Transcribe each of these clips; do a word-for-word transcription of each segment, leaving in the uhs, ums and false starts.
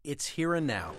It's here and now.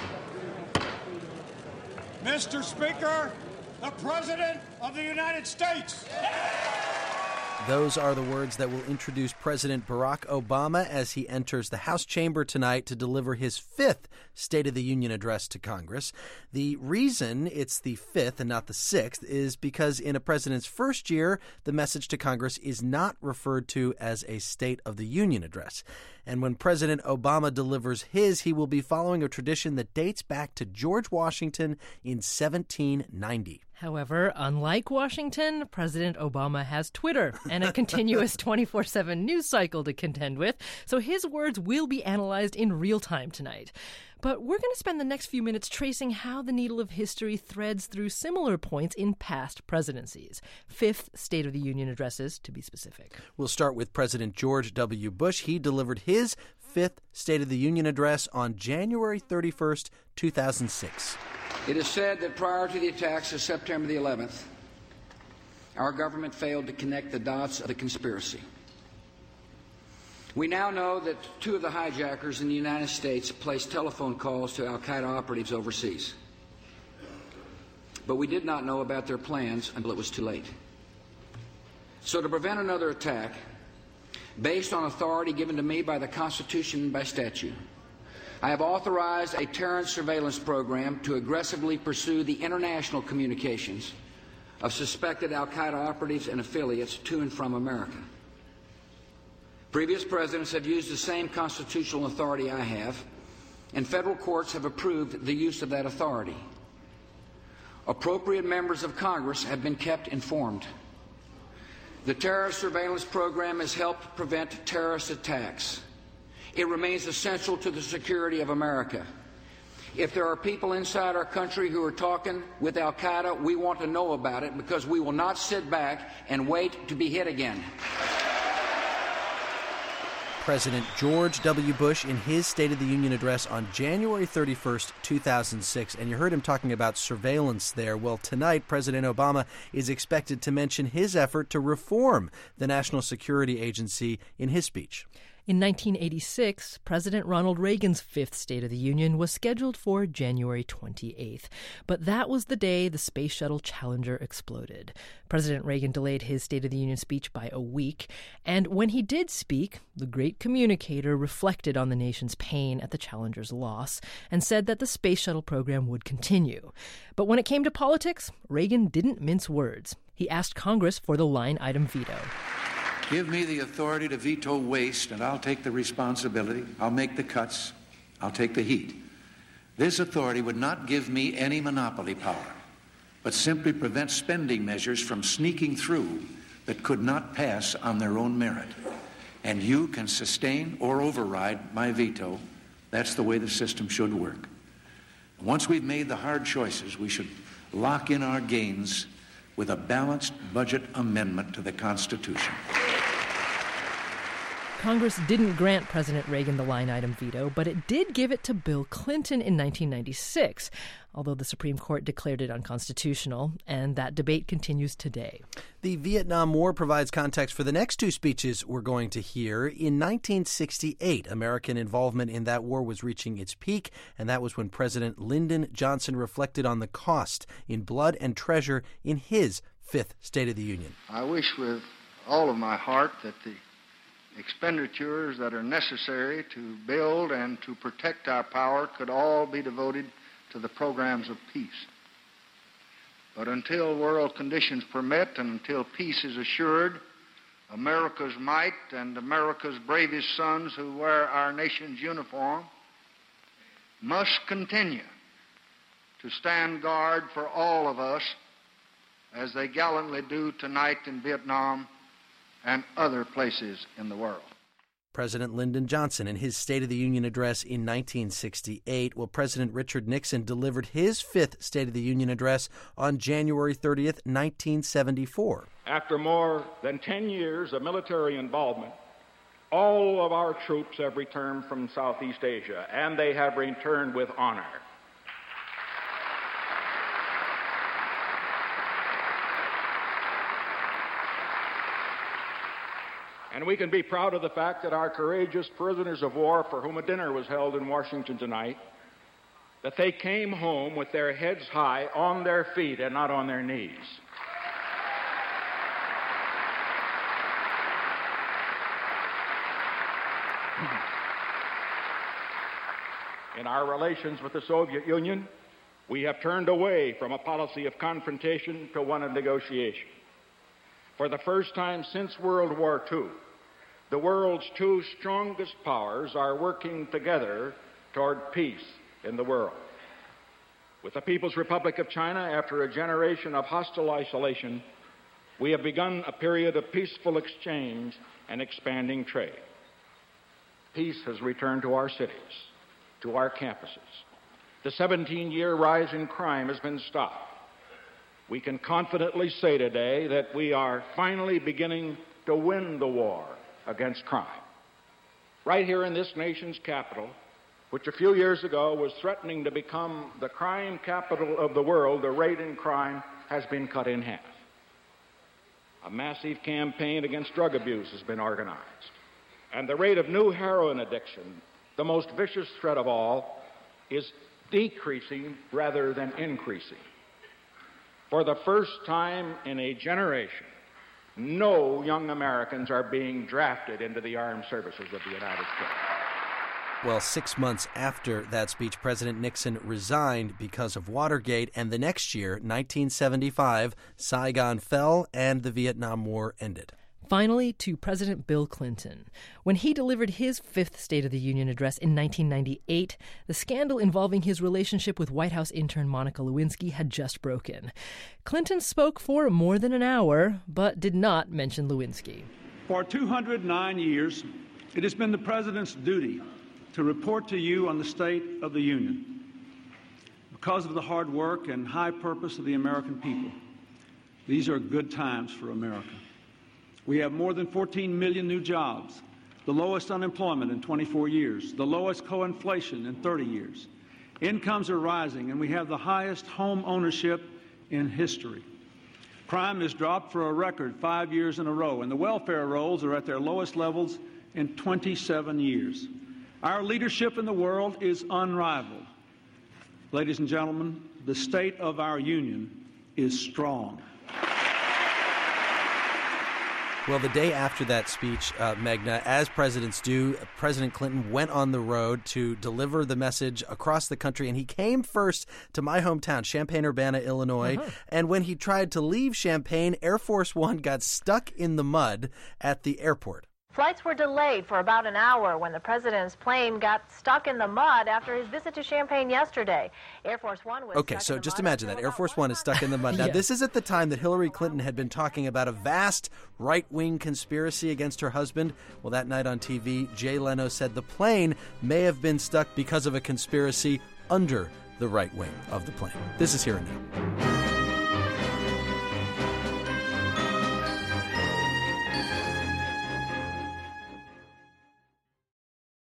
Mister Speaker, the President of the United States. Those are the words that will introduce President Barack Obama as he enters the House chamber tonight to deliver his fifth State of the Union address to Congress. The reason it's the fifth and not the sixth is because in a president's first year, the message to Congress is not referred to as a State of the Union address. And when President Obama delivers his, he will be following a tradition that dates back to George Washington in seventeen ninety. However, unlike Washington, President Obama has Twitter and a continuous twenty-four seven news cycle to contend with, so his words will be analyzed in real time tonight. But we're going to spend the next few minutes tracing how the needle of history threads through similar points in past presidencies. Fifth State of the Union addresses, to be specific. We'll start with President George W. Bush. He delivered his fifth State of the Union address on January thirty-first, two thousand six. It is said that prior to the attacks of September the eleventh, our government failed to connect the dots of the conspiracy. We now know that two of the hijackers in the United States placed telephone calls to al-Qaeda operatives overseas. But we did not know about their plans until it was too late. So to prevent another attack, based on authority given to me by the Constitution and by statute, I have authorized a terrorist surveillance program to aggressively pursue the international communications of suspected al-Qaeda operatives and affiliates to and from America. Previous presidents have used the same constitutional authority I have, and federal courts have approved the use of that authority. Appropriate members of Congress have been kept informed. The terrorist surveillance program has helped prevent terrorist attacks. It remains essential to the security of America. If there are people inside our country who are talking with al-Qaeda, we want to know about it because we will not sit back and wait to be hit again. President George W. Bush in his State of the Union address on January thirty-first, two thousand six. And you heard him talking about surveillance there. Well, tonight, President Obama is expected to mention his effort to reform the National Security Agency in his speech. In nineteen eighty-six, President Ronald Reagan's fifth State of the Union was scheduled for January twenty-eighth. But that was the day the Space Shuttle Challenger exploded. President Reagan delayed his State of the Union speech by a week. And when he did speak, the great communicator reflected on the nation's pain at the Challenger's loss and said that the Space Shuttle program would continue. But when it came to politics, Reagan didn't mince words. He asked Congress for the line item veto. Give me the authority to veto waste, and I'll take the responsibility. I'll make the cuts. I'll take the heat. This authority would not give me any monopoly power, but simply prevent spending measures from sneaking through that could not pass on their own merit. And you can sustain or override my veto. That's the way the system should work. Once we've made the hard choices, we should lock in our gains with a balanced budget amendment to the Constitution. Congress didn't grant President Reagan the line item veto, but it did give it to Bill Clinton in nineteen ninety-six, although the Supreme Court declared it unconstitutional, and that debate continues today. The Vietnam War provides context for the next two speeches we're going to hear. In nineteen sixty-eight, American involvement in that war was reaching its peak, and that was when President Lyndon Johnson reflected on the cost in blood and treasure in his fifth State of the Union. I wish with all of my heart that the expenditures that are necessary to build and to protect our power could all be devoted to the programs of peace. But until world conditions permit and until peace is assured, America's might and America's bravest sons who wear our nation's uniform must continue to stand guard for all of us as they gallantly do tonight in Vietnam and other places in the world. President Lyndon Johnson in his State of the Union address in nineteen sixty-eight. Well, President Richard Nixon delivered his fifth State of the Union address on January thirtieth, nineteen seventy-four. After more than ten years of military involvement, all of our troops have returned from Southeast Asia, and they have returned with honor. And we can be proud of the fact that our courageous prisoners of war, for whom a dinner was held in Washington tonight, that they came home with their heads high, on their feet and not on their knees. In our relations with the Soviet Union, we have turned away from a policy of confrontation to one of negotiation. For the first time since World War Two, the world's two strongest powers are working together toward peace in the world. With the People's Republic of China, after a generation of hostile isolation, we have begun a period of peaceful exchange and expanding trade. Peace has returned to our cities, to our campuses. The seventeen-year rise in crime has been stopped. We can confidently say today that we are finally beginning to win the war against crime. Right here in this nation's capital, which a few years ago was threatening to become the crime capital of the world, the rate in crime has been cut in half. A massive campaign against drug abuse has been organized. And the rate of new heroin addiction, the most vicious threat of all, is decreasing rather than increasing. For the first time in a generation, no young Americans are being drafted into the armed services of the United States. Well, six months after that speech, President Nixon resigned because of Watergate, and the next year, nineteen seventy-five, Saigon fell and the Vietnam War ended. Finally, to President Bill Clinton. When he delivered his fifth State of the Union address in nineteen ninety-eight, the scandal involving his relationship with White House intern Monica Lewinsky had just broken. Clinton spoke for more than an hour, but did not mention Lewinsky. For two hundred nine years, it has been the President's duty to report to you on the State of the Union. Because of the hard work and high purpose of the American people, these are good times for America. We have more than fourteen million new jobs, the lowest unemployment in twenty-four years, the lowest co-inflation in thirty years. Incomes are rising, and we have the highest home ownership in history. Crime has dropped for a record five years in a row, and the welfare rolls are at their lowest levels in twenty-seven years. Our leadership in the world is unrivaled. Ladies and gentlemen, the state of our union is strong. Well, the day after that speech, uh, Meghna, as presidents do, President Clinton went on the road to deliver the message across the country, and he came first to my hometown, Champaign-Urbana, Illinois. Uh-huh. And when he tried to leave Champaign, Air Force One got stuck in the mud at the airport. Flights were delayed for about an hour when the president's plane got stuck in the mud after his visit to Champaign yesterday. Air Force One was Okay, so just imagine that. Air Force One is stuck in the mud. Now, yeah. This is at the time that Hillary Clinton had been talking about a vast right-wing conspiracy against her husband. Well, that night on T V, Jay Leno said the plane may have been stuck because of a conspiracy under the right wing of the plane. This is Here and Now.